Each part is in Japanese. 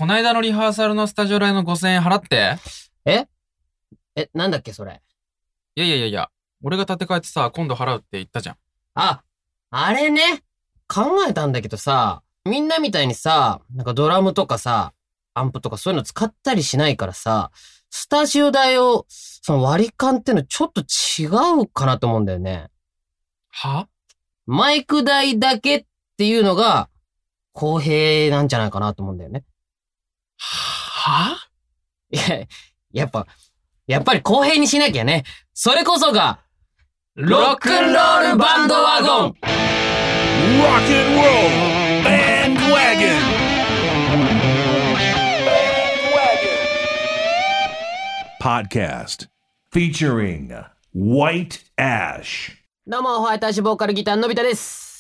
こないだのリハーサルのスタジオ代の5000円払って。 なんだっけそれ。 いや。俺が立て替えてさ、今度払うって言ったじゃん。 あれね。考えたんだけどさ、みんなみたいにさ、なんかドラムとかさ、アンプとかそういうの使ったりしないからさ、スタジオ代を、その割り勘ってのちょっと違うかなと思うんだよね。 は？ マイク代だけっていうのが公平なんじゃないかなと思うんだよね。 は？ いや、やっぱり公平にしなきゃね。それこそが、ロックンロールバンドワゴン Rock and Roll Bandwagon Podcast featuring White Ash。 どうも、ホワイトアッシュボーカルギターののび太です。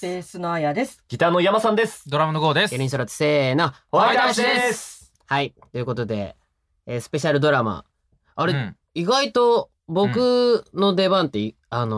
ベースのあやです。 ギターの山さんです。 ドラムのゴーです。 4人揃ってせーの、 ホワイトアッシュです。 はい、ということで、スペシャルドラマ。あれ、意外と僕の出番って、久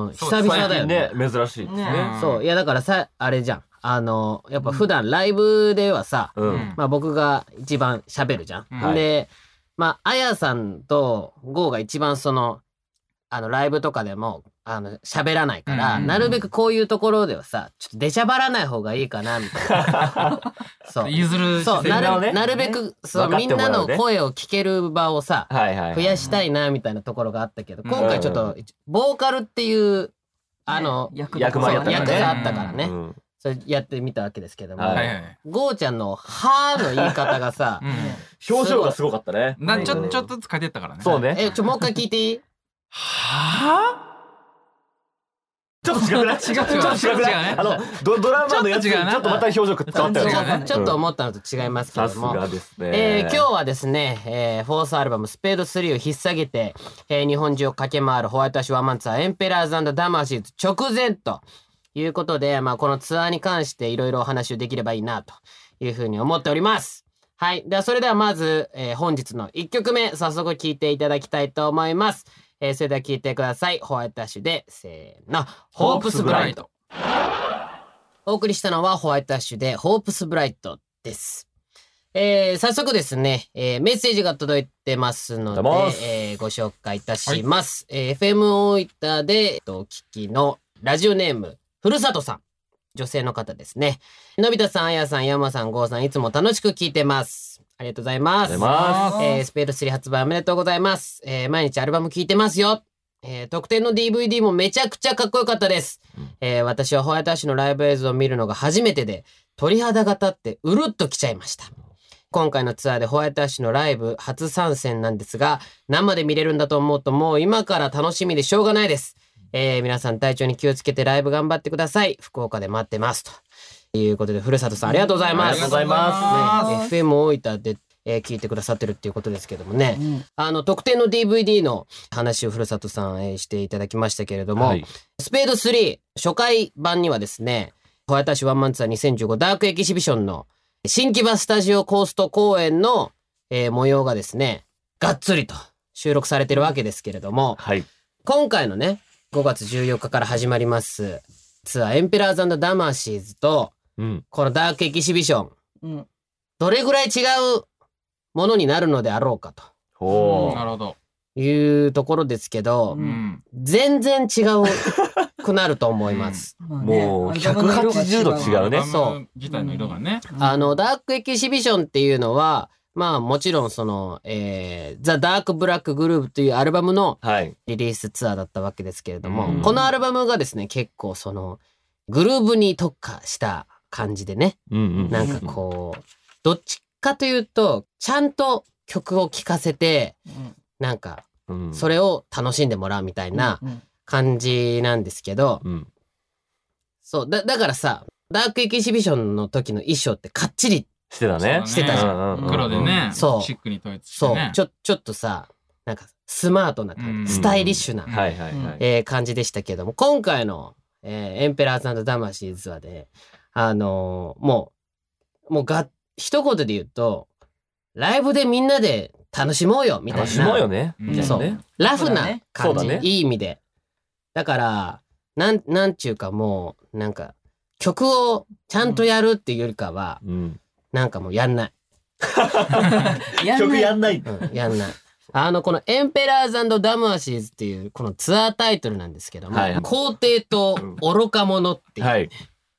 々だよね。 珍しいですね。 そう、いやだからさ、あれじゃん。やっぱ普段ライブではさ、まあ僕が一番喋るじゃん。で、まあ、あやさんとゴーが一番ライブとかでも、喋らないから、なるべくこういうところではさ、ちょっと出しゃばらない方がいいかな、みたいな。そう。 譲る。 そう、なるべく、そう、みんなの声を聞ける場をさ、増やしたいな、みたいなところがあったけど、今回ちょっと、ボーカルっていう、 役があったからね。それやってみたわけですけども、ゴーちゃんのはーの言い方がさ、 表情がすごかったね。 ちょっとずつ変えてったからね。 そうね。 もう一回聞いていい？ はぁ？ ちょっと違くない？ 違うね。 ドラマのやつちょっとまた表情変わったよね。 ちょっと思ったのと違いますけども。 さすがですね。 今日はですね、フォースアルバムスペード3を引っ提げて、日本中を駆け回るホワイトアッシュワンマンツアーエンペラーズ&ダマシーズ直前ということで、まあこのツアーに関していろいろお話をできればいいなというふうに思っております。はい。ではそれではまず、本日の1曲目早速聴いていただきたいと思います。それでは聴いてください。ホワイトアッシュで、せーの、ホープスブライト。お送りしたのはホワイトアッシュで、ホープスブライトです。早速ですね、メッセージが届いてますので、ご紹介いたします。FM 大分で、お聞きのラジオネーム、ふるさとさん。女性の方ですね。のび太さん、あやさん、山さん、ゴーさん、いつも楽しく聞いてます。ありがとうございます。スペード3発売おめでとうございます。毎日アルバム聴いてますよ。特典の DVD もめちゃくちゃかっこよかったです。私はホワイトアッシュのライブ映像を見るのが初めてで、鳥肌が立ってうるっときちゃいました。今回のツアーでホワイトアッシュのライブ初参戦なんですが、生で見れるんだと思うともう今から楽しみでしょうがないです。皆さん体調に気をつけてライブ頑張ってください。福岡で待ってます。ということで、ふるさとさんありがとうございます。 ありがとうございます。 FM 大分で、聞いてくださってるっていうことですけどもね。特典の DVD の話をふるさとさん、していただきましたけれども、スペード3初回版にはですね、ホワイトアッシュワンマンツアー2015ダークエキシビションの新木場スタジオコースト公演の、模様がですね、がっつりと収録されてるわけですけれども、今回のね、5月14日から始まりますツアーエンペラーズ&ダマシーズと、このダークエキシビション、どれぐらい違うものになるのであろうかと。 なるほど。 いうところですけど、全然違うくなると思います。 もう180度違うね。 そう。ギターの色がね。 ダークエキシビションっていうのは、まあもちろんザ・ダーク・ブラック・グルーヴというアルバムのリリースツアーだったわけですけれども、このアルバムがですね、結構グルーヴに特化した感じでね、なんかこう、どっちかというと、ちゃんと曲を聴かせて、なんか、それを楽しんでもらうみたいな感じなんですけど、そう、だからさ、ダークエキシビションの時の衣装ってかっちりしてたね。 してたじゃん。 黒でね。 そう。 シックに統一してね。 そう。ちょっとさ、なんかスマートな感じ、スタイリッシュな感じでしたけども、今回のエンペラーズ&ダマシーズはね、もう一言で言うと、ライブでみんなで楽しもうよみたいな。 楽しもうよね。 そう。ラフな感じ、いい意味で。だから、なんちゅうかもう、なんか、曲をちゃんとやるっていうよりかは、なんかもうやんない。 曲やんないんだ。 やんない。このエンペラーズ&ダムアシーズっていうこのツアータイトルなんですけども、 はい皇帝と愚か者っていう。 はい。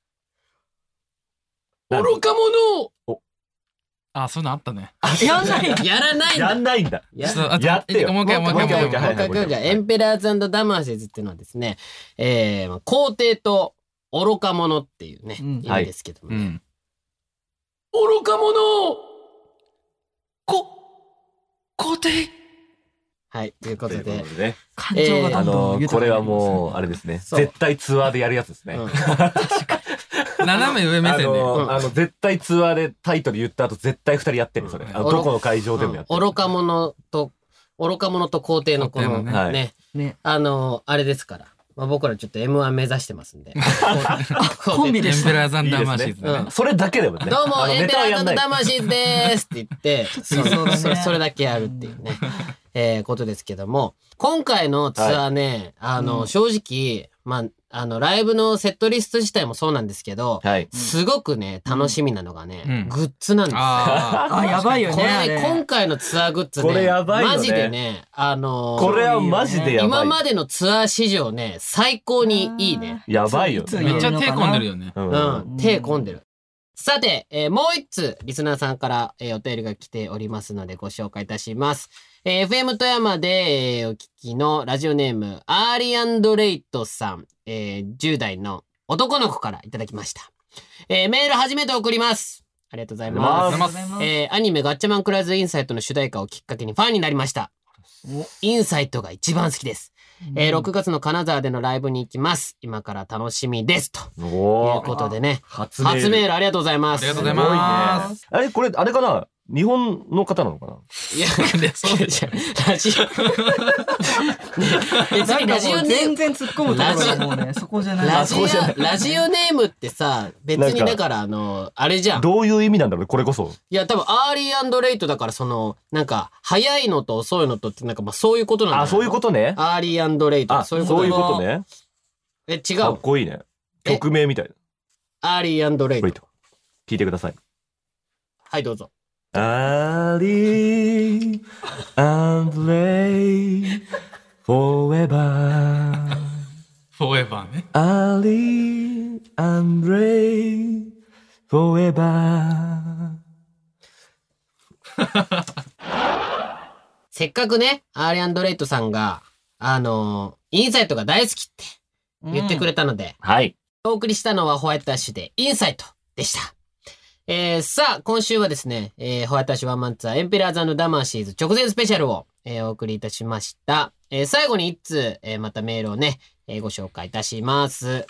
愚か者あ、そういうのあったね。 やんない。 やらないんだ。 やんないんだ。 やちょっとやってよもう一回。 もう一回じゃあエンペラーズ&ダムアシーズっていうのはですね、皇帝と愚か者っていうね、意味ですけどもね。 うん。 愚か者皇帝。 はい、ということというでこ。とでね。 感情がどんどん豊かになりますねこれはもう、あれですね。 そう絶対ツアーでやるやつですね。 うん斜め上目線で。 絶対ツアーでタイトル言った後、絶対2人やってる、それ。どこの会場でもやってる。 愚か者と皇帝のこの皇帝のね、 ね。 あれですから。まあ、僕らちょっと M1 目指してますんで。 コンビでしたエンペラーズ&ダマーシーズね。 それだけでもね。 どうも、エンペラーズ&ダマシーシーズですって言って、 そうだねそれだけやるっていうね、ことですけども、今回のツアーね、正直、まあ、ライブのセットリスト自体もそうなんですけど、 はい。 すごくね、楽しみなのがね、 うんグッズなんですよ。 あ、やばいよこね。あれね、 れ今回のツアーグッズね、 これやばいよねマジでね、 これはマジでやばい。 今までのツアー史上ね、最高にいいね。 やばいよね。 めっちゃ手込んでるよね。 うん、手込んでる。さて、もう一つ、リスナーさんから、お便りが来ておりますので、ご紹介いたします。FM 富山で、お聞きのラジオネーム、アーリー&レイトさん、10代の男の子からいただきました。メール初めて送ります。ありがとうございます。 ありがとうございますアニメガッチャマンクライズインサイトの主題歌をきっかけにファンになりました。インサイトが一番好きです。6月の金沢でのライブに行きます。今から楽しみです。というおー。 ことでね。 初メール。 初メールありがとうございます。 ありがとうございますすごいね。これ、あれかな日本の方なのかないや、 そうラジオ。別にラジオネーム、 全然突っ込むところがもうね、そこじゃない。 ラジオネームってさ、別にだからあれじゃん。 どういう意味なんだろうねこれこそ。 いや、多分アーリー&レイトだからなんか、早いのと遅いのとってなんかまあそういうことなんだよ。 あ、そういうことね。 アーリー&レイト。 あ、そういうことね。 違かっう。 こいいね。曲名みたいな。 アーリー&レイト。 聞いてください。 はい、どうぞ。 Early and late forever. フォーエバーね。 Early and late forever. せっかくね、アーリー&レイトさんが、インサイトが大好きって言ってくれたので、 はい。 お送りしたのはホワイトアッシュでインサイトでした。さあ、今週はですね、ホワイトアッシュワンマンツアーエンペラーズ&ダマーシーズ直前スペシャルを、お送りいたしました。最後に一通、またメールをね、ご紹介いたします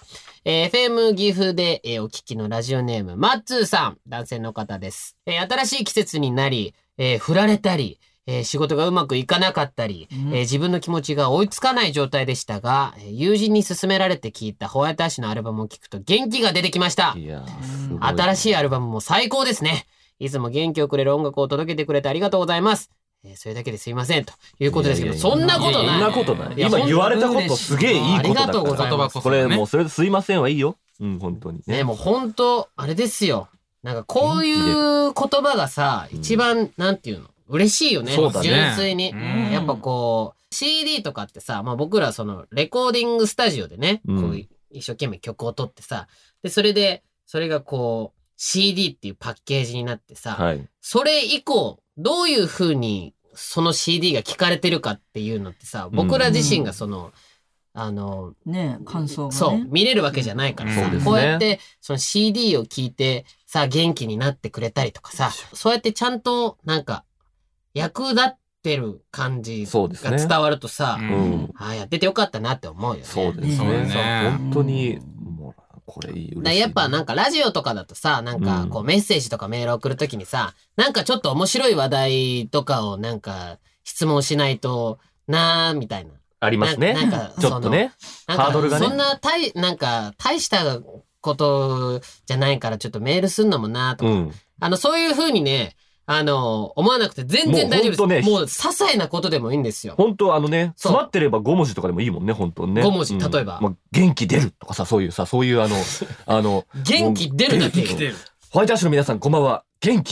。FM 岐阜で、お聞きのラジオネーム、マッツーさん、男性の方です。新しい季節になり、振られたり、仕事がうまくいかなかったり、自分の気持ちが追いつかない状態でしたが、友人に勧められて聴いたホワイトアッシュのアルバムを聴くと元気が出てきました。 いや新しいアルバムも最高ですね。いつも元気をくれる音楽を届けてくれてありがとうございます。それだけですいませんということですけど、 いやいやいやそんなことない。 そんなことない。 いや今言われたことすげえいいことだから。 ありがとうございます。 これもうそれですいませんはいいよ。うん、本当にね、もう本当あれですよ。なんかこういう言葉がさ、一番、なんていうの嬉しいよね。 そうだね純粋に。 うんやっぱこう、CD とかってさ、まあ僕らそのレコーディングスタジオでね、 うんこう一生懸命曲を取ってさ、で、それがこう、CD っていうパッケージになってさ、 はい。 それ以降、どういう風にその CD が聞かれてるかっていうのってさ、僕ら自身がね、感想がね。 そう、見れるわけじゃないからさ、 そうですねこうやってその CD を聞いてさ、元気になってくれたりとかさ、そうやってちゃんとなんか役立ってる感じそうですねが伝わるとさ、 うんうん。 やっててよかったなって思うよね。 そうですそうだね。 ね本当に、もう、これいい。 だからやっぱなんかラジオとかだとさ、なんかこうメッセージとかメール送るときにさ、なんかちょっと面白い話題とかをなんか質問しないとなーみたいな。 ありますね。 なんかちょっとね。 なんかハードルがねそんななんか大したことじゃないからちょっとメールすんのもなとうか、 ん。 そういう風にね、思わなくて全然大丈夫です。 もうほんとねもう些細なことでもいいんですよ。 本当そう詰まってれば5文字とかでもいいもんね、本当にね。 5文字うん例えばまあ元気出るとかさ、そういう元気出るだけよ。 来てる。 ホワイトアッシュの皆さんこんばんは。元気出る。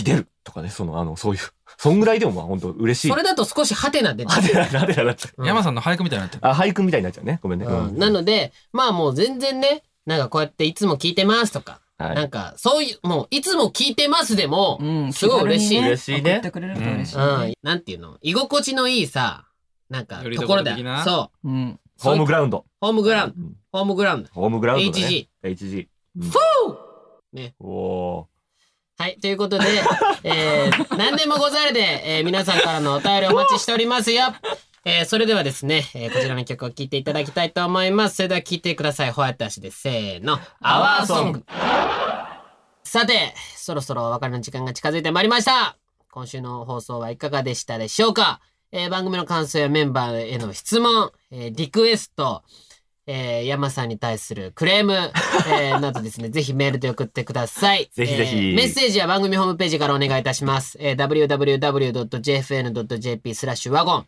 とかね、そういう、そんぐらいでもまあ本当嬉しい。 それだと少しハテナ出てはてな、なでなっちゃう。 山さんの俳句みたいになってる。 あ、俳句みたいになっちゃうね。ごめんね。 なので、まあもう全然ね、なんかこうやっていつも聞いてますとか、 はいなんかそういう、もういつも聞いてますでも、 うんすごい嬉しい。 気軽に嬉しいね送ってくれると嬉しいうんね。 なんていうの居心地のいいさ、なんかよりところだどころ的なそう。 うん。 ホームグラウンド。 ホームグラウンド。 うんホームグラウンド。 ホームグラウンドだね。 HG。 HG。 ね。 おー。 はい。ということで、何でもござるで、皆さんからのお便りお待ちしておりますよ。それではですね、こちらの曲を聴いていただきたいと思います。それでは聴いてください。ホワイトアッシュです。せーの。アワーソング。さて、そろそろお別れの時間が近づいてまいりました。今週の放送はいかがでしたでしょうか。番組の感想やメンバーへの質問、リクエスト、山さんに対するクレーム、などですね、ぜひメールで送ってください。 ぜひぜひメッセージは番組ホームページからお願いいたします。www.jfn.jp/wagon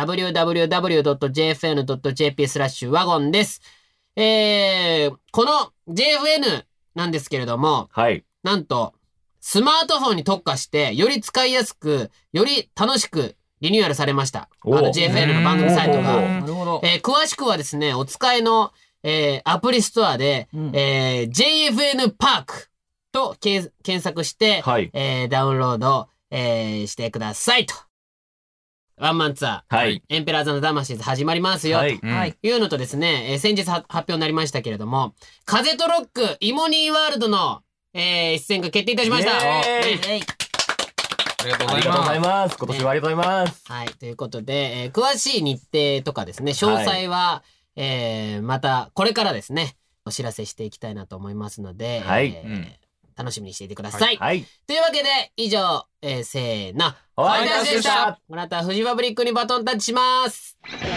www.jfn.jp/wagon です。この JFN なんですけれども、 はい。 なんと、スマートフォンに特化して、より使いやすく、より楽しくリニューアルされました。 お JFN の番組サイトが。 なるほど。 詳しくはですね、お使いの、アプリストアで、JFN パークと検索して、 はい。 ダウンロード、してくださいと。ワンマンツアー、 はい。 エンペラーズ&ダマシーズ始まりますよ、 はい。 はい。 というのとですね、先日発表になりましたけれども、風とロック、イモニーワールドの、出演が決定いたしました。 イエーイねありがとうございありがとうございまます。今年はありがとうございます。 はい。ということで、詳しい日程とかですね、詳細は、また、これからですね、お知らせしていきたいなと思いますので、 はい楽しみにしていてください。 はい。 というわけで、以上、せーの、 ホワイトアッシュでした。 この後はフジファブリックにバトンタッチします。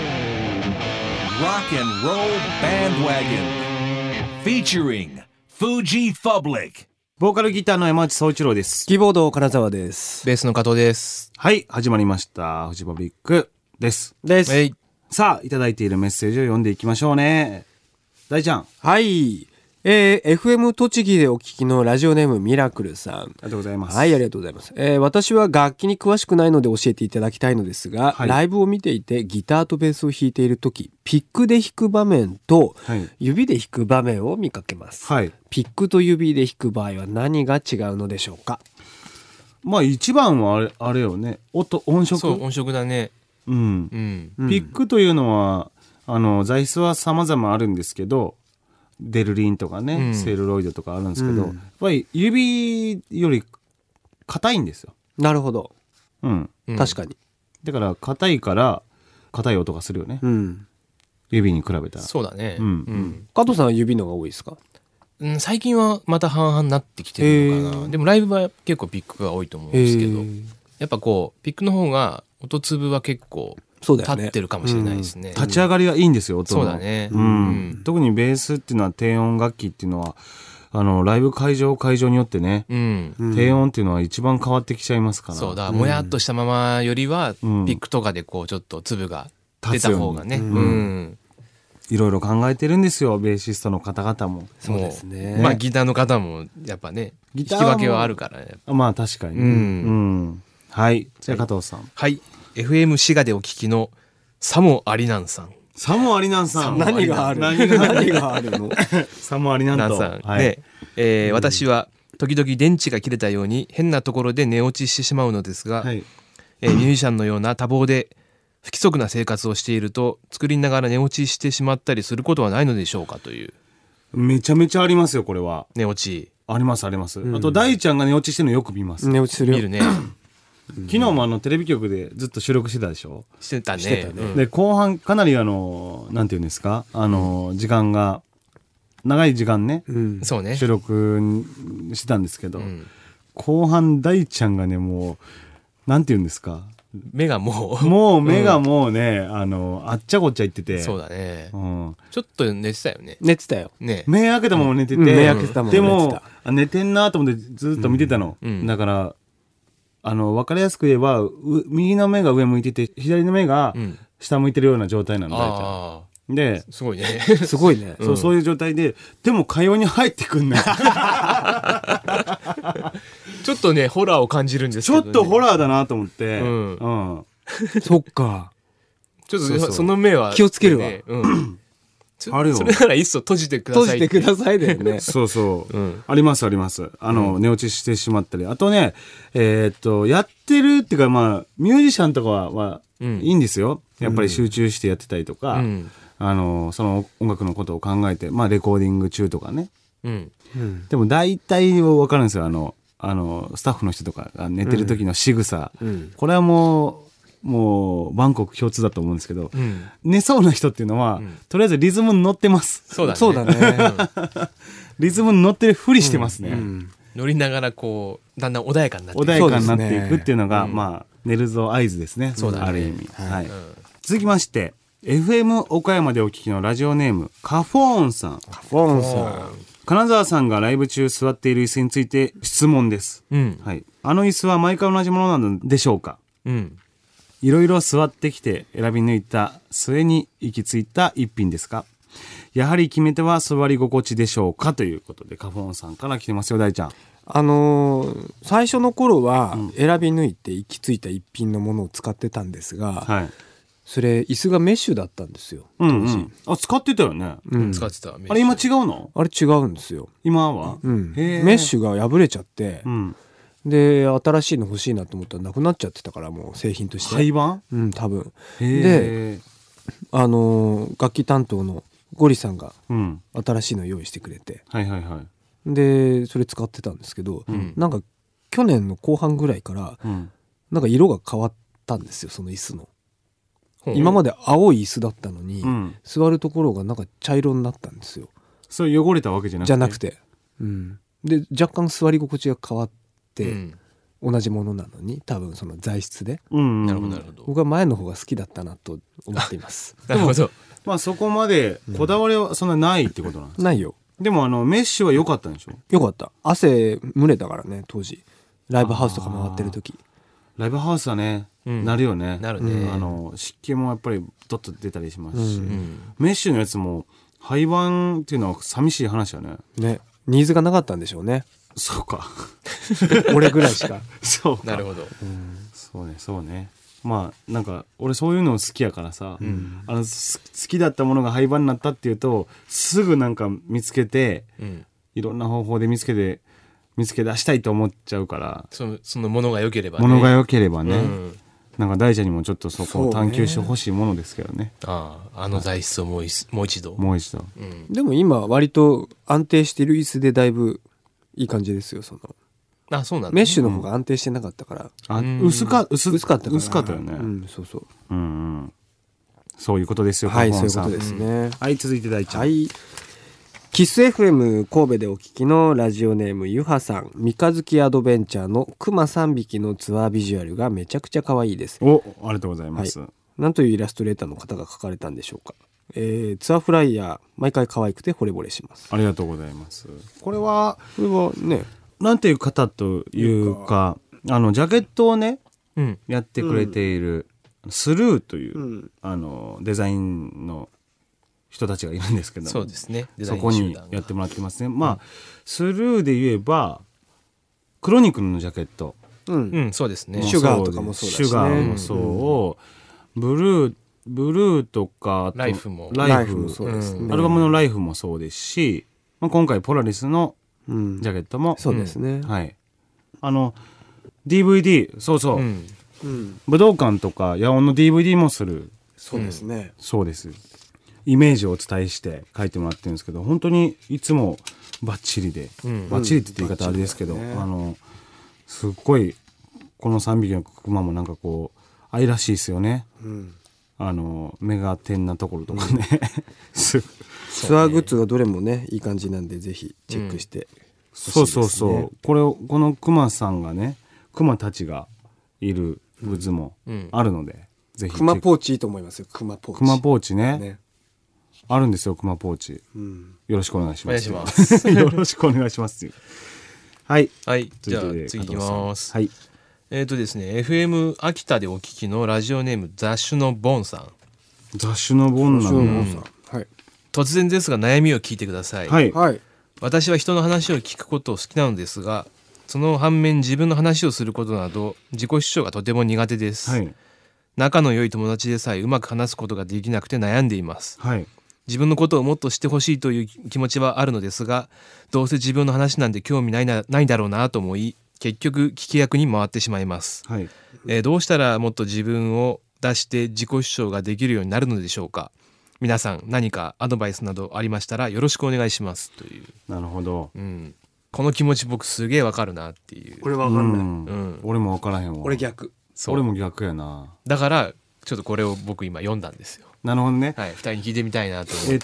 Rock and Roll Bandwagon featuring Fuji Public。 ボーカルギターの山内総一郎です。 キーボード金沢です。 ベースの加藤です。 はい、始まりました。フジパブリックです。 です。 はい。 さあ、いただいているメッセージを読んでいきましょうね。大ちゃん、あはい。FM 栃木でお聞きのラジオネームミラクルさん。 りがとうございます。 はい、ありがとうございます。私は楽器に詳しくないので教えていただきたいのですが、 はいライブを見ていてギターとベースを弾いているとき、ピックで弾く場面とはい。 指で弾く場面を見かけます。 はい。 ピックと指で弾く場合は何が違うのでしょうか。 まあ、一番はあれよね。音色。 そう、音色だね。 うん。 うん。 ピックというのは、材質は様々あるんですけど、デルリンとかね、 うんセルロイドとかあるんですけど、 うんやっぱり指より硬いんですよ。 なるほど。 うん。 うん確かに。 だから硬いから硬い音がするよね。 うん。 指に比べたら。 そうだね。 うん加藤さんは指の方が多いですか。 うん。最近はまた半々になってきてるのかな。でもライブは結構ピックが多いと思うんですけど、やっぱこう、ピックの方が音粒は結構そうだよね。 立ってるかもしれないですね。 立ち上がりがいいんですよ、音の。 そうだね。 うん特にベースっていうのは低音楽器っていうのはライブ会場によってね、 うん。 低音っていうのは一番変わってきちゃいますから。 そうだ、もやっとしたままよりは、 うんピックとかでこうちょっと粒が出た立つように方がね。 うんうん。 いろいろ考えてるんですよ、ベーシストの方々も。 そうですね。 まあギターの方もやっぱね、 ギターも引き分けはあるからね。 まあ確かにね。 うんうんはい。じゃあ加藤さん。 はい。FM 滋賀でお聞きのサモアリナンさん。 サモアリナンさん。 何がある何がある何があるの。 サモアリナンと。 ナンさん。 はい。 ね、私は時々電池が切れたように変なところで寝落ちしてしまうのですが、 はい。 ミュージシャンのような多忙で不規則な生活をしていると作りながら寝落ちしてしまったりすることはないのでしょうかというめちゃめちゃありますよ、これは。 寝落ちありますあります。あと大ちゃんが寝落ちしてるのよく見ます。 寝落ちするよ。 見るね。 昨日もテレビ局でずっと収録してたでしょ。 してたね。 してたねうんで後半かなりなんていうんですか、時間が長い時間ね、 うん。 そうね。 収録してたんですけど、 うん後半大ちゃんがねもうなんていうんですか、 目がもうもう目がもうね、あっちゃこっちゃ言ってて、 そうだね。 うん、 ちょっと寝てたよね。 寝てたよ。 ね。 目開けたまま寝てて、 目開けたままで寝てたも寝てんなと思ってずっと見てたの、 うんだから分かりやすく言えば右の目が上向いてて左の目がうん。 下向いてるような状態なの、大ちゃん。 ああ。 すごいね。 すごいね。 そういう状態で、でも会話に入ってくんない。 ちょっとね、ホラーを感じるんですけど、ね。 ちょっとホラーだなと思って。 そっか。 ちょっとその目は、 気をつけるわ。 あるよ。 それならいっそ閉じてください。 閉じてくださいだよね。 そうそう。あります。寝落ちしてしまったり。あとね、やってるっていうか、まあ、ミュージシャンとかはいいんですよ。やっぱり集中してやってたりとか、その音楽のことを考えて、まあ、レコーディング中とかね。でも大体分かるんですよ。スタッフの人とかが寝てる時の仕草。これはもうバンコク共通だと思うんですけど、寝そうな人っていうのは、とりあえずリズムに乗ってます。 そうだね。 リズムに乗ってるふりしてますね。 乗りながらこうだんだん穏やかになっていく。 穏やかになっていくっていうのが、まあ寝るぞ合図ですね。ある意味。続きまして FM 岡山でお聞きのラジオネームカフォーンさん。金沢さんがライブ中座っている椅子について質問です。はい。あの椅子は毎回同じものなのでしょうか。いろいろ座ってきて選び抜いた末に行き着いた一品ですか。やはり決め手は座り心地でしょうか、ということでカフォーンさんから来てますよ。大ちゃん。 最初の頃は選び抜いて行き着いた一品のものを使ってたんですが、それ椅子がメッシュだったんですよ、当時。 使ってたよね。 使ってた。 あれ今違うの？ あれ違うんですよ今は。 メッシュが破れちゃって、で新しいの欲しいなと思ったらなくなっちゃってたから、もう製品として廃盤？ 多分で楽器担当のゴリさんが新しいの用意してくれて、でそれ使ってたんですけど、なんか去年の後半ぐらいから、なんか色が変わったんですよ、その椅子の。今まで青い椅子だったのに、座るところがなんか茶色になったんですよ。 それ汚れたわけじゃなくて。 で若干座り心地が変わって、同じものなのに多分その材質で、 なるほどなるほど。 僕は前の方が好きだったなと思っています。 なるほど。 まあそこまでこだわりはそんなないってことなんですか？ ないよ。 でもメッシュは良かったんでしょ？ 良かった。汗蒸れたからね、当時ライブハウスとか回ってる時。 ライブハウスはね、なるよね。 なるね。 湿気もやっぱりドッと出たりしますし、メッシュのやつも廃盤っていうのは寂しい話だね。 ニーズがなかったんでしょうね。 そうか。 俺ぐらいしか。 そうか。 なるほど。 そうね。まあなんか俺そういうの好きやからさ、好きだったものが廃盤になったっていうとすぐなんか見つけて、いろんな方法で見つけ出したいと思っちゃうから。 そのものが良ければね。 なんか大ちゃんにもちょっとそこを探求してほしいものですけどね。 あの材質をもう一度。 でも今割と安定してる椅子でだいぶいい感じですよ。そうなんだ。メッシュの方が安定してなかったから。 薄かったよね。そういうことですよ。 はい、そういうことですね。 はい、続いて大ちゃん。 キス FM 神戸でお聞きのラジオネームゆはさん。三日月アドベンチャーのクマ3匹のツアービジュアルがめちゃくちゃ可愛いです。 ありがとうございます。 なんというイラストレーターの方が描かれたんでしょうか。ツアーフライヤー毎回可愛くて惚れ惚れします。 ありがとうございます。これはね、 なんていう方というか、ジャケットをね、やってくれているスルーという、デザインの人たちがいるんですけど、 そうですね。 そこにやってもらってますね。まあスルーで言えばクロニクルのジャケット、 そうですね。 シュガーとかもそうだしね。 シュガーもそう、ブルーとかライフもそうですね。 アルバムのライフもそうですし、今回ポラリスのジャケットもそうですね。 はい。DVD そう、武道館とか野音の DVD もする。 そうですね。 そうです。イメージをお伝えして書いてもらってるんですけど、本当にいつもバッチリで、バッチリって言い方あれですけど、すっごいこの3匹のクマもなんかこう愛らしいですよね。目が点なところとかね。 ツアーグッズがどれもねいい感じなんで、ぜひチェックしてほしいですね。 このクマさんがね、クマたちがいるグッズもあるので、ぜひ。 クマポーチいいと思いますよ。クマポーチね。あるんですよ、クマポーチ。よろしくお願いします。 よろしくお願いします。はい。 じゃあ次いきます。ですね、FM 秋田でお聞きのラジオネーム雑種のボンさん。 雑種のボンなんはい。 突然ですが悩みを聞いてください。 はい。 はい。 私は人の話を聞くことを好きなのですが、その反面自分の話をすることなど自己主張がとても苦手です。 はい。 仲の良い友達でさえうまく話すことができなくて悩んでいます。 はい。 自分のことをもっと知ってほしいという気持ちはあるのですが、どうせ自分の話なんて興味ないだろうなと思い、結局聞き役に回ってしまいます。 はい。 どうしたらもっと自分を出して自己主張ができるようになるのでしょうか。皆さん何かアドバイスなどありましたらよろしくお願いしますという。 なるほど。 この気持ち僕すげえわかるなっていう。 俺わかんない。 俺もわからへんわ。 俺逆。 俺も逆やな。 だからちょっとこれを僕今読んだんですよ。 なるほどね。 はい、2人に聞いてみたいなと思って。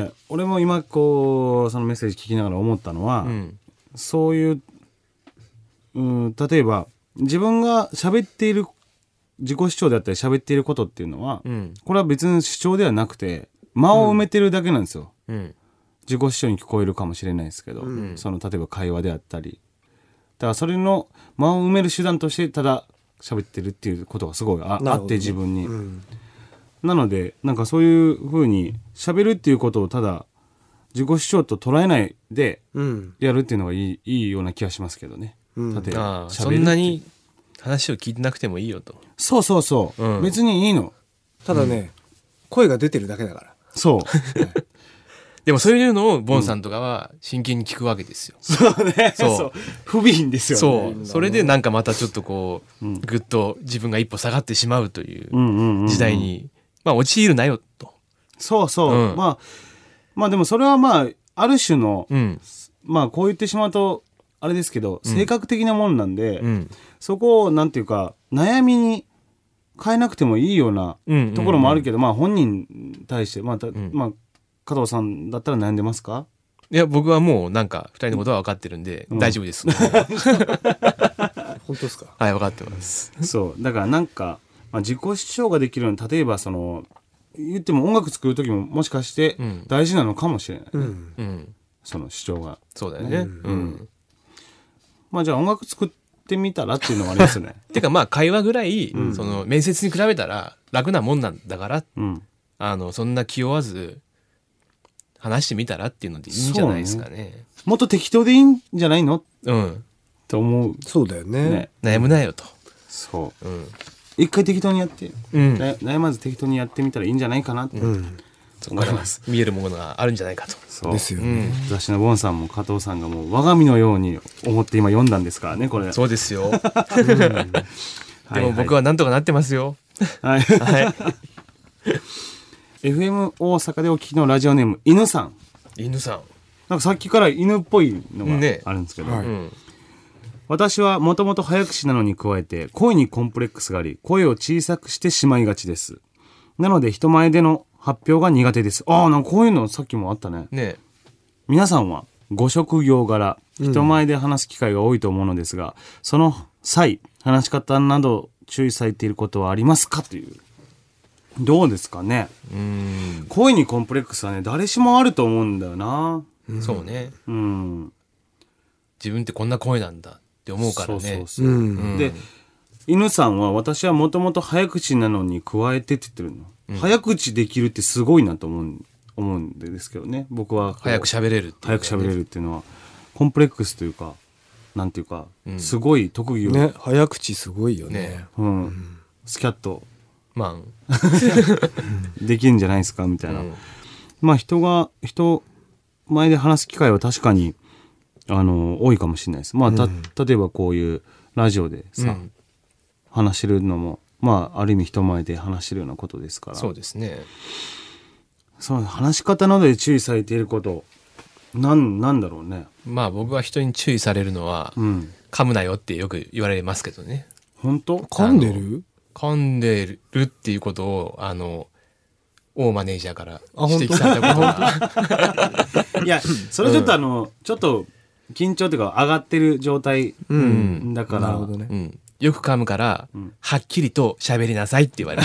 俺も今こうそのメッセージ聞きながら思ったのは、そういう、例えば自分が喋っている自己主張であったり喋っていることっていうのは、これは別に主張ではなくて間を埋めてるだけなんですよ。自己主張に聞こえるかもしれないですけど、その例えば会話であったり、だからそれの間を埋める手段としてただ喋ってるっていうことがすごい あって自分に、なのでなんかそういう風に喋るっていうことをただ自己主張と捉えないでやるっていうのがいいような気がしますけどね。例えばそんなに話を聞いてなくてもいいよと。 そうそうそう、別にいいの。 ただね、声が出てるだけだから。 そうでもそういうのをボンさんとかは真剣に聞くわけですよ。 そうね。そう不憫ですよね。 そうそれでなんかまたちょっとこうぐっと自分が一歩下がってしまうという時代にまあ陥るなよと。 そうそう、まあでもそれはまあある種の、まあこう言ってしまうとあれですけど、性格的なもんなんで、そこをなんていうか悩みに変えなくてもいいようなところもあるけど、まあ本人に対してまあ加藤さんだったら悩んでますか？ いや僕はもうなんか2人のことは分かってるんで大丈夫です。 本当ですか？ はい、分かってます。 そうだからなんか、自己主張ができるように例えばその言っても音楽作る時ももしかして大事なのかもしれない、その主張が。 そうだよね。 まあじゃあ音楽作ってみたらっていうのはありますよね。 てかまあ会話ぐらい、その面接に比べたら楽なもんなんだから、そんな気負わず話してみたらっていうのでいいんじゃないですかね。 もっと適当でいいんじゃないの？と思う。 そうだよね。 悩むなよと。 そう。一回適当にやって、悩まず適当にやってみたらいいんじゃないかなって思います。 見えるものがあるんじゃないかと。 そうですよね。雑誌のボンさんも加藤さんがもう我が身のように思って今読んだんですからね、これ。 そうですよ。でも僕はなんとかなってますよ。 はい。FM 大阪でお聞きのラジオネーム犬さん。 犬さん。 なんかさっきから犬っぽいのがあるんですけど。私はもともと早口なのに加えて声にコンプレックスがあり、声を小さくしてしまいがちです。なので人前での発表が苦手です。なんかこういうのさっきもあったね。皆さんはご職業柄人前で話す機会が多いと思うのですが、その際話し方など注意されていることはありますかという。どうですかね。声にコンプレックスはね誰しもあると思うんだよな。 そうね。自分ってこんな声なんだって思うからね。 で犬さんは私はもともと早口なのに加えてって言ってるの、早口できるってすごいなと思うんですけどね。僕は早く喋れるっていう、 早く喋れるっていうのはコンプレックスというかなんていうか、すごい特技をね。早口すごいよね。 スキャットマンできるんじゃないですかみたいな。まあ人前で話す機会は確かに多いかもしれないです。まあ例えばこういうラジオでさ、話してるのもまあある意味人前で話してるようなことですから。 そうですね。 その話し方などで注意されていることなんだろうね。 まあ僕は人に注意されるのは、噛むなよってよく言われますけどね。 本当？ 噛んでる？ 噛んでるっていうことを大マネージャーから指摘されたことがいやそれちょっとちょっと緊張というか上がってる状態だから、 なるほどね。 よく噛むから、はっきりと喋りなさいって言われる。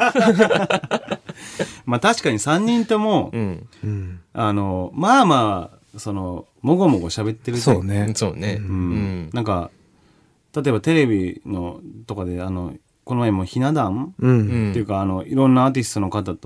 まあ確かに3人とも、まあまあそのもごもご喋ってる。 そうね。 そうね。 なんか例えばテレビのとかでこの前もひな壇っていうかいろんなアーティストの方と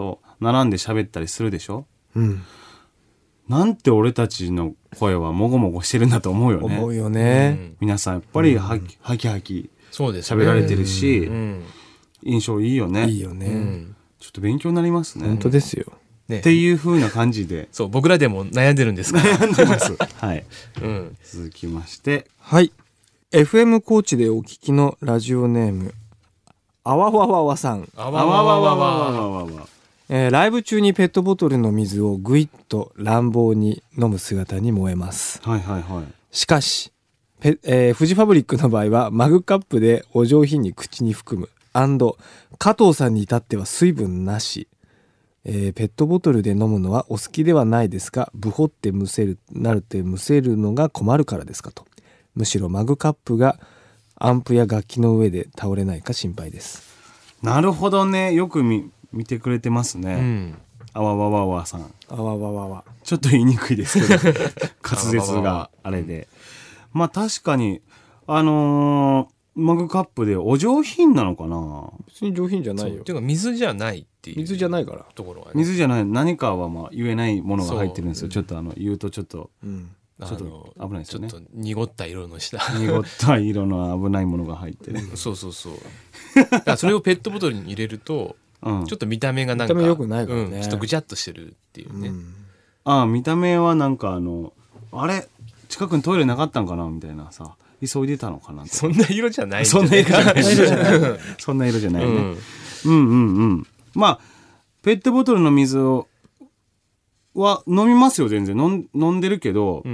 並んで喋ったりするでしょ、 うん、 なんて俺たちの声はもごもごしてるんだと思うよね。 思うよね。 皆さんやっぱりはきはき喋られてるし、印象いいよね。 いいよね。 ちょっと勉強になりますね。 本当ですよ。 っていう風な感じで。 そう、僕らでも悩んでるんですから。 悩んでます。はい。続きまして。 はい。FM 高知でお聞きのラジオネーム、あわわわわさん。 あわわわわわわ。 ライブ中にペットボトルの水をぐいっと乱暴に飲む姿に燃えます。 はいはいはい。 しかし、フジファブリックの場合はマグカップでお上品に口に含む&加藤さんに至っては水分なし、ペットボトルで飲むのはお好きではないですが、ブホってむせるのが困るからですかと。むしろマグカップがアンプや楽器の上で倒れないか心配です。 なるほどね。よく見てくれてますね。あわわわわさん。 あわわわわ。 ちょっと言いにくいですけど滑舌があれで。まあ確かにマグカップでお上品なのかな。 別に上品じゃないよ。 ていうか水じゃないっていう。 水じゃないから。 ところはね。 水じゃない。何かはまあ言えないものが入ってるんですよ。ちょっと言うとちょっと。ちょっと危ないですよね。 ちょっと濁った色のした濁った色の危ないものが入ってる。 そうだからそれをペットボトルに入れると、ちょっと見た目がなんか見た目良くないからね、 ちょっとぐちゃっとしてるっていうね、 見た目はなんかあれ近くにトイレなかったんかなみたいなさ、急いでたのかな。 そんな色じゃない。 そんな色じゃないそんな色じゃないね。まあペットボトルの水は飲みますよ。全然飲んでるけど、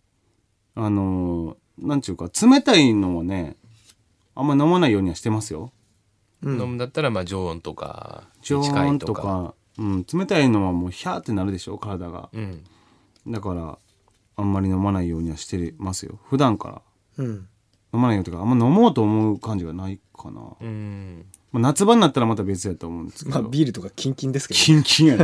なんちゅうか冷たいのはねあんま飲まないようにはしてますよ。 飲むんだったらまあ常温とか常温とか、冷たいのはもうヒャーってなるでしょ体が、だからあんまり飲まないようにはしてますよ普段から、飲まないよとかあんま飲もうと思う感じがないかな。夏場になったらまた別やと思うんですけど、 ビールとかキンキンですけど、 キンキンやね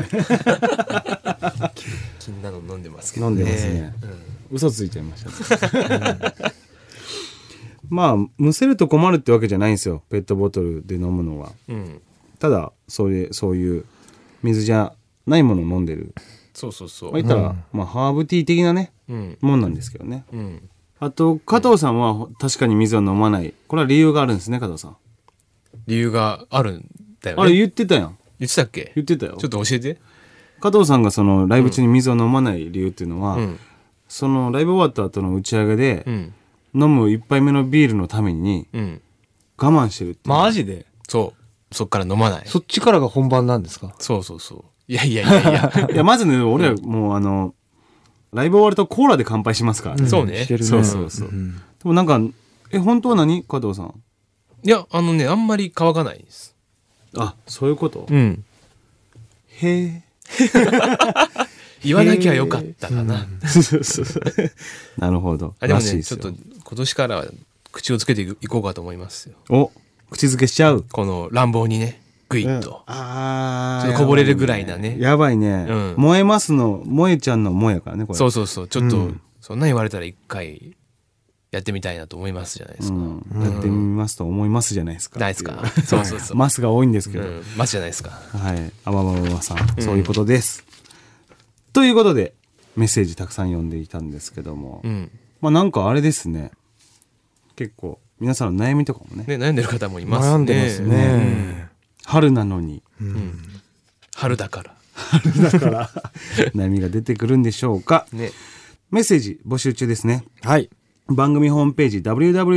キンなの飲んでますけどね。飲んでますね、嘘ついちゃいましたまあむせると困るってわけじゃないんですよペットボトルで飲むのは、ただそういう水じゃないものを飲んでる。言ったら、まあハーブティー的なね、もんなんですけどね、あと加藤さんは確かに水を飲まない。これは理由があるんですね。加藤さん理由があるんだよね。 あれ言ってたやん。 言ってたっけ。 言ってたよ。 ちょっと教えて。 加藤さんがそのライブ中に水を飲まない理由っていうのは、そのライブ終わった後の打ち上げで、飲む一杯目のビールのために我慢してるって。 マジで。 そっから飲まない。 そっちからが本番なんですか。 そういやいやまずね俺はもうライブ終わるとコーラで乾杯しますから、 そうね。 そうでもなんか本当は何加藤さん。 いやあんまり乾かないです。 あ、そういうこと。へえ言わなきゃよかったかな。 なるほど。 でもねちょっと今年からは口をつけていこうかと思いますよ。 お、口づけしちゃう。 この乱暴にねグイッと、ちょっとこぼれるぐらいなね。 やばいね、燃えますの萌えちゃんの萌えやからねこれ。 そうちょっと、そんな言われたら一回やってみたいなと思いますじゃないですか。 やってみますと思いますじゃないですか。 ないですか。そうマスが多いんですけど、 マスじゃないですか。 はい。あわわわさん、そういうことです。ということでメッセージたくさん読んでいたんですけども、まあなんかあれですね。結構皆さんの悩みとかもね。 悩んでる方もいますね。 悩んでますね。 春なのに、 春だから悩みが出てくるんでしょうか。メッセージ募集中ですね。 はい。 番組ホームページ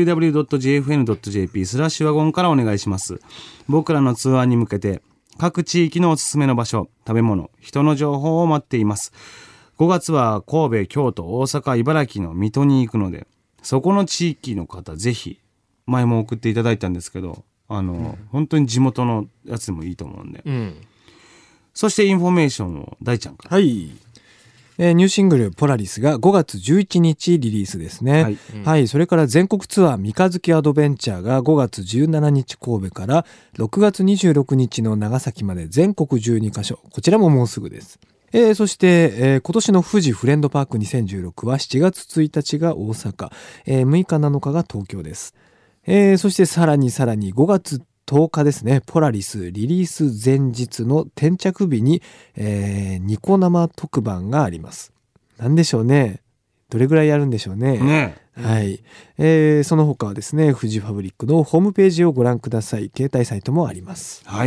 www.jfn.jp/wagon からお願いします。僕らのツアーに向けて各地域のおすすめの場所、食べ物、人の情報を待っています。5月は神戸、京都、大阪、茨城の水戸に行くので、そこの地域の方ぜひ、前も送っていただいたんですけど、本当に地元のやつでもいいと思うんで、そしてインフォメーションを大ちゃんから。 はい。ニューシングル「ポラリス」が5月11日リリースですね。はい、それから全国ツアー「三日月アドベンチャー」が5月17日神戸から6月26日の長崎まで全国12カ所、こちらももうすぐです。そして、今年の富士フレンドパーク2016は7月1日が大阪、6日7日が東京です。そしてさらに5月 10日ですね、ポラリスリリース前日の転着日に、ニコ生特番があります。なんでしょうね。どれぐらいやるんでしょうね。はい。その他はですね、フジファブリックのホームページをご覧ください。携帯サイトもあります。 はい。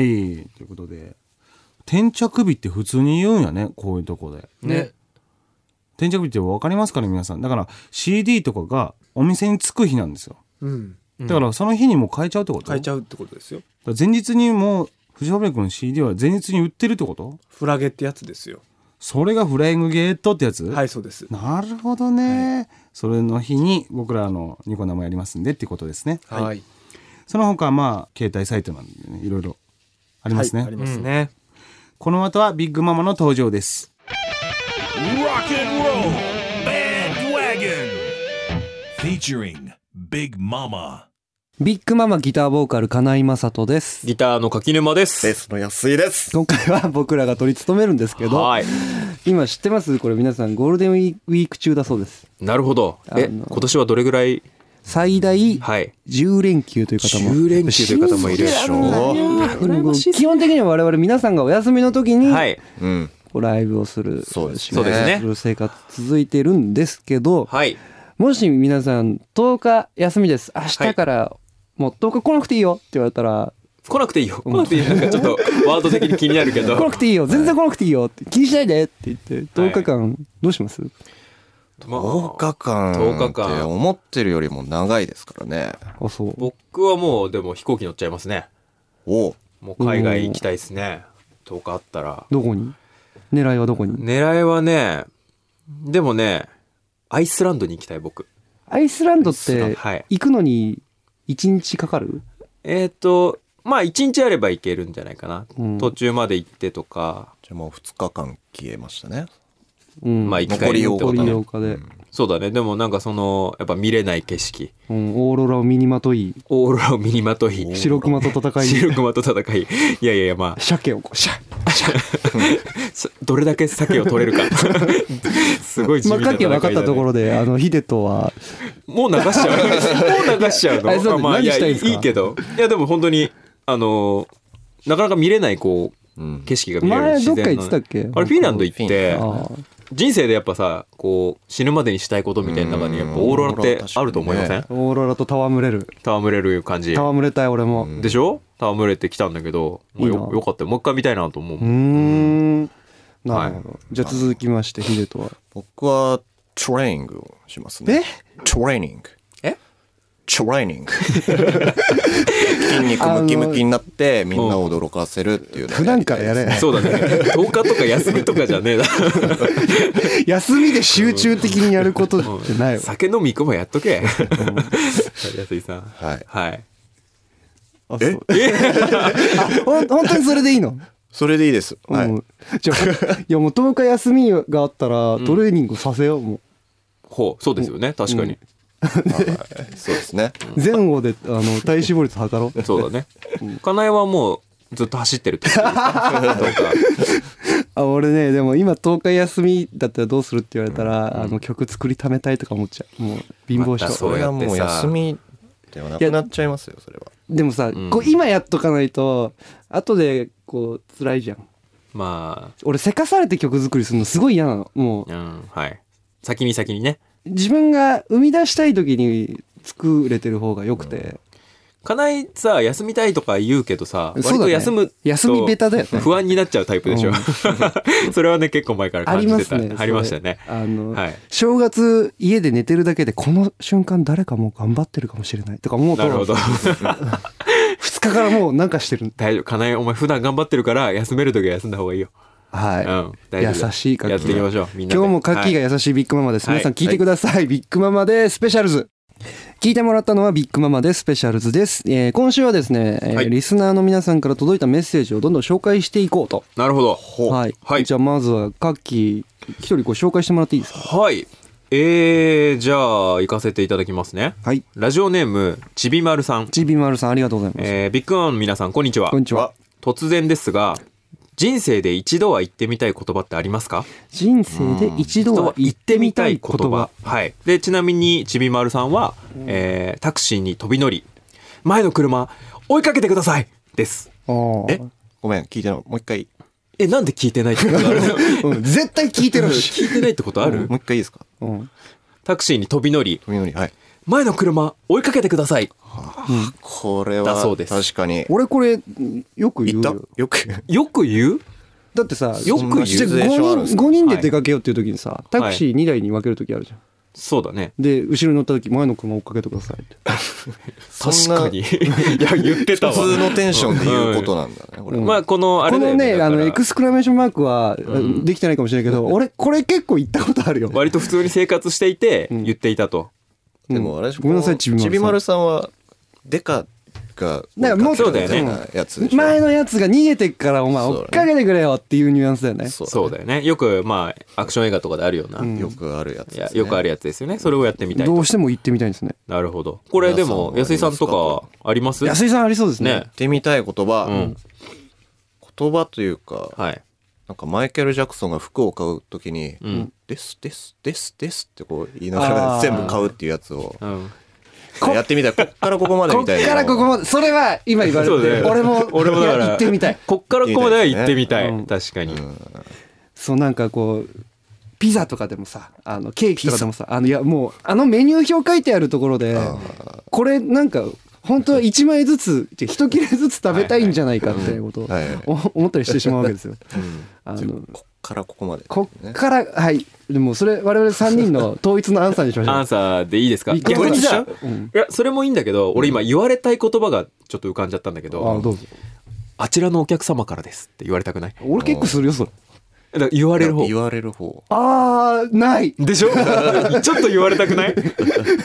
ということで、転着日って普通に言うんやね、こういうとこで。 ね。 転着日って分かりますかね、皆さん。だから CD とかがお店に着く日なんですよ。だからその日にもう買えちゃうってこと？ 買えちゃうってことですよ。 前日にもうフジファブリックの CD は前日に売ってるってこと？ フラゲってやつですよ。 それがフライングゲートってやつ？ はい、そうです。 なるほどね、はい、それの日に僕らニコ生やりますんでっていうことですね。 はい。 その他まあ携帯サイトなんでね、いろいろありますね。 はい、ありますね。 この後はビッグママの登場です。 Rock and Roll Bandwagon Featuring Big Mama。 ビッグママギターボーカル金井雅人です。 ギターの柿沼です。 ベースの安井です。 今回は僕らが取り務めるんですけど、はい、今知ってます？これ皆さんゴールデンウィーク中だそうです。 なるほど。今年はどれぐらい？ 最大10連休という方も、 10連休という方もいるでしょう。 基本的には我々皆さんがお休みの時に、 はい、 ライブをする、 そうですね、する生活続いてるんですけど、 はい、 もし皆さん10日休みです、明日からもう10日来なくていいよって言われたら、 来なくていいよ、来なくていいよ、なんかちょっとワード的に気になるけど来なくていいよ、全然来なくていいよって気にしないでって言って10日間どうします？ 10日間って思ってるよりも長いですからね。 あ、そう。 僕はもうでも飛行機乗っちゃいますね。もう海外行きたいですね。10日あったら。 どこに？狙いはどこに？ 狙いはね、でもね、アイスランドに行きたい僕。 アイスランドって行くのに1日かかる？ まあ1日あれば行けるんじゃないかな。途中まで行ってとか。 じゃあもう2日間消えましたね。 まあ行き帰りってことね。 残り8日で。 そうだね。でもなんかやっぱ見れない景色。 オーロラを身にまとい。 オーロラを身にまとい。 白熊と戦い。 白熊と戦い。いやいやまあ。 鮭をどれだけ鮭を取れるか。すごい地味な戦いだね。 まあ、分かったところで、ヒデトは。 もう流しちゃう。もう流しちゃうの。 まあいやいいけど。いやでも本当になかなか見れない景色が見れる自然の。前どっか行ってたっけ？ あれフィンランド行って。人生でやっぱさ死ぬまでにしたいことみたいな中にやっぱオーロラってあると思いません？ オーロラと戯れる感じ。 戯れたい俺も。 でしょ？戯れてきたんだけど、よかったよ。もう一回見たいなと思う。 なるほど。じゃあ続きましてヒデトは？ 僕はトレーニングをしますね。トレーニング。トレーニング。筋肉ムキムキになってみんなを驚かせるっていうのを普段からやれ。 そうだね。10日とか休みとかじゃねえだ。 休みで集中的にやることじゃないわ。 酒飲み行くもやっとけ。安井さん。はい。 本当にそれでいいの？ それでいいです。 はい。じゃあいやもう10日休みがあったらトレーニングさせようもう。 そうですよね。確かに。 そうですね。 前後で体脂肪率測ろう。 そうだね。金井はもうずっと走ってるって俺ね、でも今10日休みだったらどうするって言われたら、曲作りためたいとか思っちゃう。もう貧乏症。 それはもう休みではなくなっちゃいますよ、それは。 でもさ、今やっとかないと後で辛いじゃん。 まあ俺せかされて曲作りするのすごい嫌なの。もう、 はい。先にね。 自分が生み出したい時に作れてる方がよくて。 金井さ、休みたいとか言うけどさ、割と休むと休みベタだよね。 不安になっちゃうタイプでしょ。それはね、結構前から感じてた。ありましたね。 正月家で寝てるだけでこの瞬間誰かもう頑張ってるかもしれないとか思うと。 なるほど。 2日からもうなんかしてる。 大丈夫。金井お前普段頑張ってるから休める時は休んだ方がいいよ。 はい。優しいカッキー。 やっていきましょう。みんなで。 今日もカッキーが優しいビッグママです。皆さん聞いてください。ビッグママでスペシャルズ。聞いてもらったのはビッグママでスペシャルズです。今週はですね、リスナーの皆さんから届いたメッセージをどんどん紹介していこうと。 なるほど。 はい。じゃあまずはカッキー一人紹介してもらっていいですか？ はい。じゃあ行かせていただきますね。 はい。 ラジオネームちびまるさん。 ちびまるさんありがとうございます。 ビッグママの皆さんこんにちは。 こんにちは。 突然ですが、人生で一度は言ってみたい言葉ってありますか？ 人生で一度は言ってみたい言葉。 はい。でちなみにちびまるさんは、タクシーに飛び乗り、前の車追いかけてくださいです。 ごめん聞いてない。もう一回。 なんで聞いてないってことある絶対聞いてるし。 聞いてないってことある？ もう一回いいですか？ タクシーに飛び乗り、 はい。 前の車追いかけてください。 これは確かに。 俺これよく言うよ。 よく言う？ だってさ、 よく言う。 5人で出かけようっていう時にさ、タクシー2台に分ける時あるじゃん。 そうだね。 で後ろに乗った時前の車追っかけてくださいって確かにいや言ってたわ。 普通のテンションで言うことなんだね、これ。 まあこのあれだよね、 このねエクスクラメーションマークはできてないかもしれないけど、俺これ結構言ったことあるよ。 割と普通に生活していて言っていたと。 でもあれ、 ごめんなさいちびまるさんはデカがもっとやつでしょ。 前のやつが逃げてっからお前追っかけてくれよっていうニュアンスだよね。 そうだよね。よくまあアクション映画とかであるような、 よくあるやつ。 よくあるやつですよね。それをやってみたい。 どうしても行ってみたいんですね。 なるほど。これでも安井さんとかあります？ 安井さんありそうですね。 言ってみたい言葉、言葉というか、なんかマイケル・ジャクソンが服を買うときに、ですってこう言いながら全部買うっていうやつをやってみたい。こっからここまでみたいな。 こっからここまで。それは今言われて、俺もだから行ってみたい。 こっからここまでは行ってみたい。確かに。 そうなんかこうピザとかでもさ、ケーキとかでもさ、いやもうメニュー表書いてあるところで、これなんか本当は1枚ずつ1切れずつ食べたいんじゃないかっていうことを思ったりしてしまうわけですよ。 こっからここまで。 こっからはいでもそれ我々3人の統一のアンサーにしましょう。 アンサーでいいですか？逆にさ、いやそれもいいんだけど、俺今言われたい言葉がちょっと浮かんじゃったんだけど、 どうぞ。 あちらのお客様からですって言われたくない？ 俺結構するよそれ。 だから言われる方。 言われる方。 ないでしょ？ちょっと言われたくない？ない。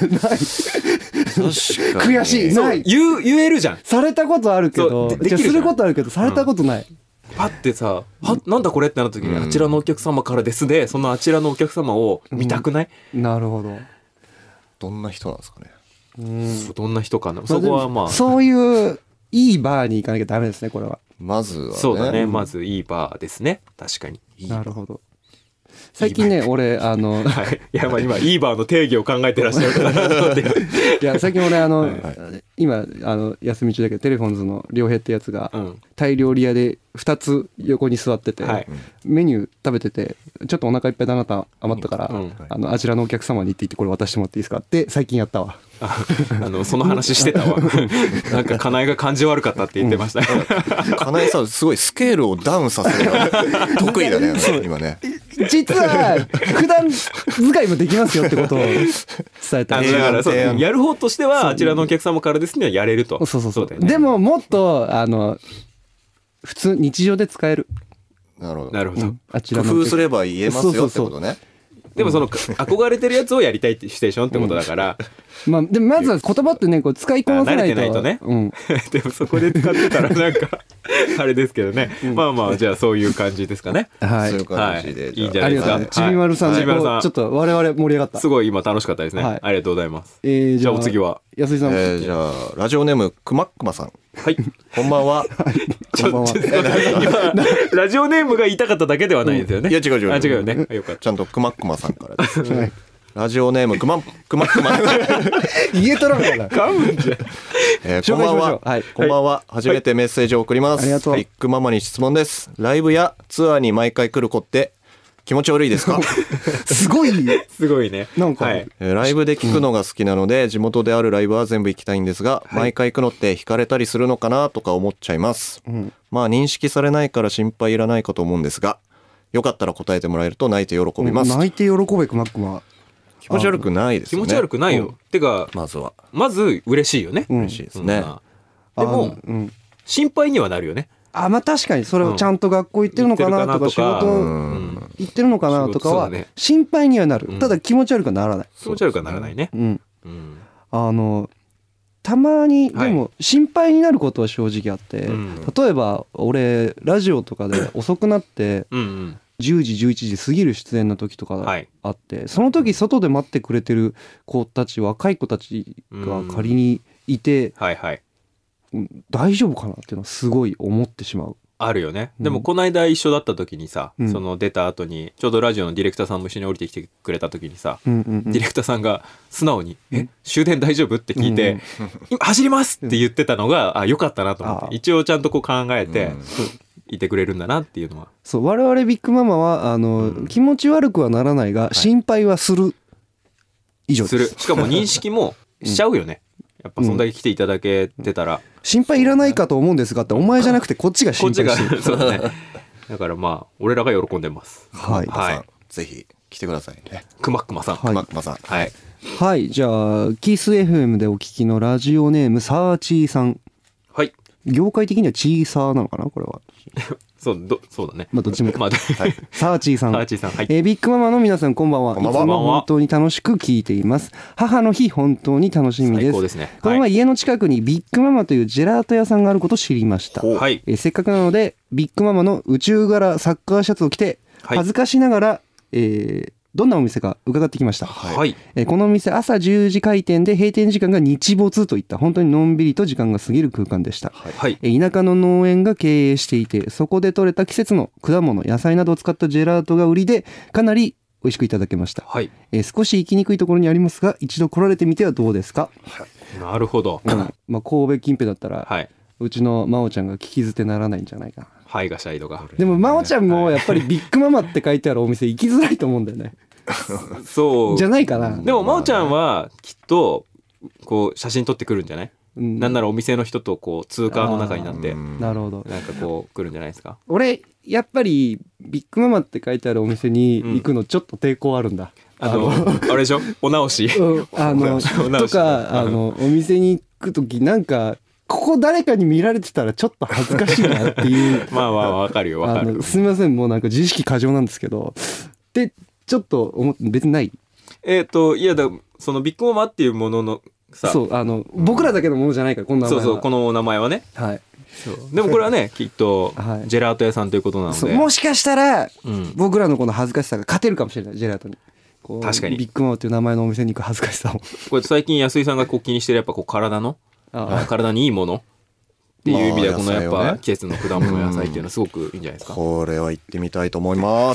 悔しい。ない。 言えるじゃん。 されたことあるけど、することあるけどされたことない。 パッてさ、なんだこれってなった時に、あちらのお客様からですで、そのあちらのお客様を見たくない？ なるほど。 どんな人なんですかね。 どんな人かな。そこはまあそういういいバーに行かなきゃダメですね、これは。 まずはね。 そうだね。まずいいバーですね。確かに。 なるほど。最近ね俺いやまあ今いいバーの定義を考えてらっしゃるからいや最近俺今休み中だけどテレフォンズの良平ってやつがタイ料理屋で2つ横に座ってて、メニュー食べててちょっとお腹いっぱいだなと余ったから、あちらのお客様にって言ってこれ渡してもらっていいですかって最近やったわ。 その話してたわ。なんか金井が感じ悪かったって言ってました。 金井さんすごいスケールをダウンさせるのが得意だね今ね。 実は普段使いもできますよってことを伝えた。 だからそうやる方としてはあちらのお客様からですにはやれると。 そうだよね。でももっと普通日常で使える。 なるほど。 なるほど。 工夫すれば言えますよってことね。 でもその憧れてるやつをやりたいってシチュエーションってことだから、 まあでもまずは言葉ってねこう使いこなせないと。 慣れてないとね。でもそこで使ってたらなんかあれですけどね。まあまあじゃあそういう感じですかね。 はい。 そういう感じでいいんじゃないですか。 ちびまるさんちょっと我々盛り上がった。 すごい今楽しかったですね。ありがとうございます。じゃあお次は安井さん。 じゃあラジオネームくまっくまさん。はい。こんばんは。 こんばんは。今ラジオネームが言いたかっただけではないですよね。 いや違うよね。よかった。 ちゃんとくまっくまさんからです。ラジオネームくま家トラブルだ。 こんばんは。こんばんは。初めてメッセージを送ります。ビッグママに質問です。ライブやツアーに毎回来る子って気持ち悪いですか？ すごいね。 なんか、 ライブで聞くのが好きなので、地元であるライブは全部行きたいんですが、毎回行くのって惹かれたりするのかなとか思っちゃいます。まあ認識されないから心配いらないかと思うんですが、よかったら答えてもらえると泣いて喜びます。 泣いて喜べくまっくま。 気持ち悪くないですよね。 気持ち悪くないよ。てかまず嬉しいよね。 嬉しいですね。 でも心配にはなるよね。 まあ確かにそれをちゃんと学校行ってるのかなとか仕事行ってるのかなとかは心配にはなる。ただ気持ち悪くはならない。 気持ち悪くはならないね。 たまにでも心配になることは正直あって、例えば俺ラジオとかで遅くなって10時11時過ぎる出演の時とかあって、その時外で待ってくれてる子たち若い子たちが仮にいて大丈夫かなっていうのはすごい思ってしまう。 あるよね。でもこの間一緒だった時にさ、その出た後にちょうどラジオのディレクターさんも一緒に降りてきてくれた時にさ、ディレクターさんが素直に終電大丈夫って聞いて、今走りますって言ってたのが良かったなと思って、一応ちゃんとこう考えていてくれるんだなっていうのは。 そう、我々ビッグママは気持ち悪くはならないが心配はする以上です。 する。しかも認識もしちゃうよね。やっぱそんだけ来ていただけてたら、 心配いらないかと思うんですがってお前じゃなくてこっちが心配してる。 そうだね。だからまあ俺らが喜んでます。 はい。 はい。ぜひ来てくださいね。 くまくまさん。 くまくまさん。 はい。 はい。じゃあキース FM でお聞きのラジオネームサーチーさん。 はい。 業界的にはチーサーなのかなこれは。 そうだね。 まあどっちも。 まあ、 サーチーさん。 サーチーさん。はい。 ビッグママの皆さんこんばんは。いつも本当に楽しく聞いています。母の日本当に楽しみです。 最高ですね。 この前家の近くにビッグママというジェラート屋さんがあることを知りました。 はい。 せっかくなのでビッグママの宇宙柄サッカーシャツを着て恥ずかしながら、どんなお店か伺ってきました。 はい。 このお店朝10時開店で閉店時間が日没といった本当にのんびりと時間が過ぎる空間でした。 はい。 田舎の農園が経営していてそこで採れた季節の果物野菜などを使ったジェラートが売りでかなり美味しくいただけました。 はい。 少し行きにくいところにありますが一度来られてみてはどうですか。 なるほど。 まあ神戸近辺だったら、 はい、 うちの真央ちゃんが聞き捨てならないんじゃないかな。 はいがしたりとか。 でも真央ちゃんもやっぱりビッグママって書いてあるお店行きづらいと思うんだよね。 そうじゃないかな。 でも真央ちゃんはきっとこう写真撮ってくるんじゃない、なんならお店の人とこう通過の中になってなるほどなんかこう来るんじゃないですか。 俺やっぱりビッグママって書いてあるお店に行くのちょっと抵抗あるんだ。 あれでしょお直し、とかお店に行く時なんかここ誰かに見られてたらちょっと恥ずかしいなっていうまあわかるよわかる。 すみませんもうなんか自意識過剰なんですけどでちょっと別にない。いやそのビッグママっていうもののさ、 そう僕らだけのものじゃないからこの名前は。 そうこのお名前はね。 はい。 でもこれはねきっとジェラート屋さんということなので、 もしかしたら僕らのこの恥ずかしさが勝てるかもしれないジェラートに。 確かにビッグママっていう名前のお店に行く恥ずかしさを。 これ最近安井さんがこう気にしてるやっぱこう体にいいものっていう意味ではこのやっぱ季節の果物野菜っていうのはすごくいいんじゃないですか。 これは行ってみたいと思います。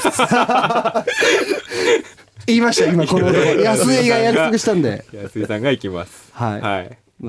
言いました今この安井が約束したんで。 安井さんが行きます。 はい。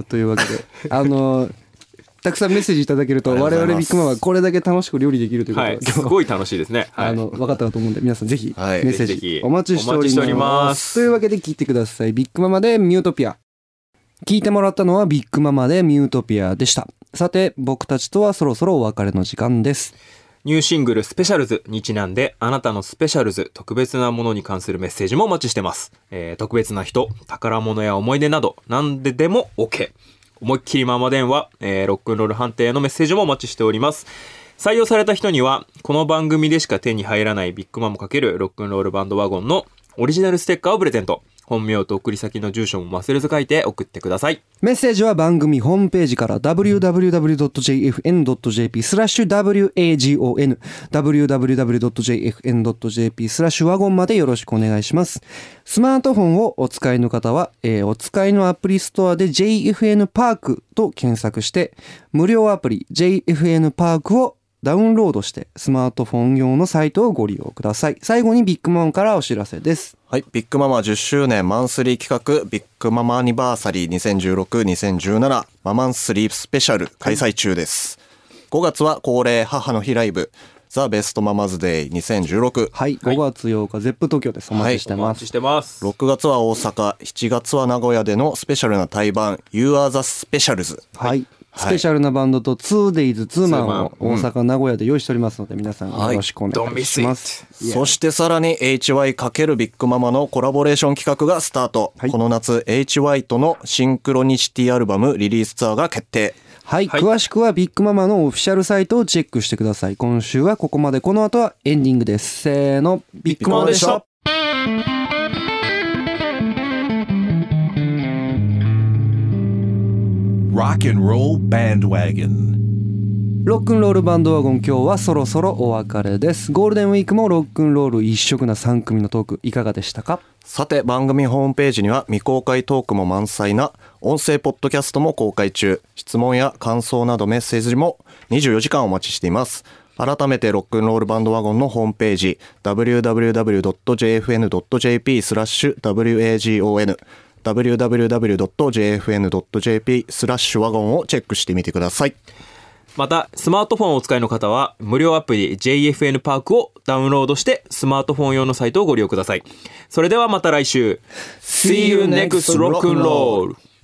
というわけでたくさんメッセージいただけると我々ビッグママはこれだけ楽しく料理できるということで、 すごい楽しいですね。 分かったと思うんで皆さんぜひメッセージお待ちしております。というわけで聞いてください。ビッグママでミュートピア。聞いてもらったのはビッグママでミュートピアでした。さて僕たちとはそろそろお別れの時間です。 ニューシングルスペシャルズにちなんであなたのスペシャルズ特別なものに関するメッセージもお待ちしてます。特別な人宝物や思い出など何でも OK。思いっきりママ電話、ロックンロール判定のメッセージもお待ちしております。採用された人にはこの番組でしか手に入らないビッグママ×ロックンロールバンドワゴンのオリジナルステッカーをプレゼント。本名と送り先の住所も忘れず書いて送ってください。 メッセージは番組ホームページから www.jfn.jp/wagon www.jfn.jp/wagon までよろしくお願いします。スマートフォンをお使いの方は、お使いのアプリストアで JFN パークと検索して無料アプリ JFN パークをダウンロードしてスマートフォン用のサイトをご利用ください。最後にビッグママからお知らせです。 はい、ビッグママ10周年マンスリー企画ビッグママアニバーサリー2016-2017ママンスリースペシャル開催中です。5月は恒例母の日ライブザ・ベストママズデイ2016。 はい、5月8日ゼップ東京です。お待ちしてます。 お待ちしてます。 6月は大阪、7月は名古屋でのスペシャルな対バン You Are the Specials。 はい、スペシャルなバンドと 2days ツーマンを大阪名古屋で用意しておりますので皆さんよろしくお願いします。 そしてさらに HY× ビッグママのコラボレーション企画がスタート。この夏 HY とのシンクロニシティアルバムリリースツアーが決定。 はい、詳しくはビッグママのオフィシャルサイトをチェックしてください。今週はここまで。この後はエンディングです。せーの、ビッグママでした。 Rock and Roll Bandwagon。 ロックンロールバンドワゴン、今日はそろそろお別れです。ゴールデンウィークもロックンロール一色な3組のトークいかがでしたか？ さて番組ホームページには未公開トークも満載な音声ポッドキャストも公開中。質問や感想などメッセージも24時間お待ちしています。 改めてロックンロールバンドワゴンのホームページ www.jfn.jp/wagon www.jfn.jp/wagon をチェックしてみてください。 またスマートフォンをお使いの方は無料アプリ JFN パークをダウンロードしてスマートフォン用のサイトをご利用ください。それではまた来週 See you next rock and roll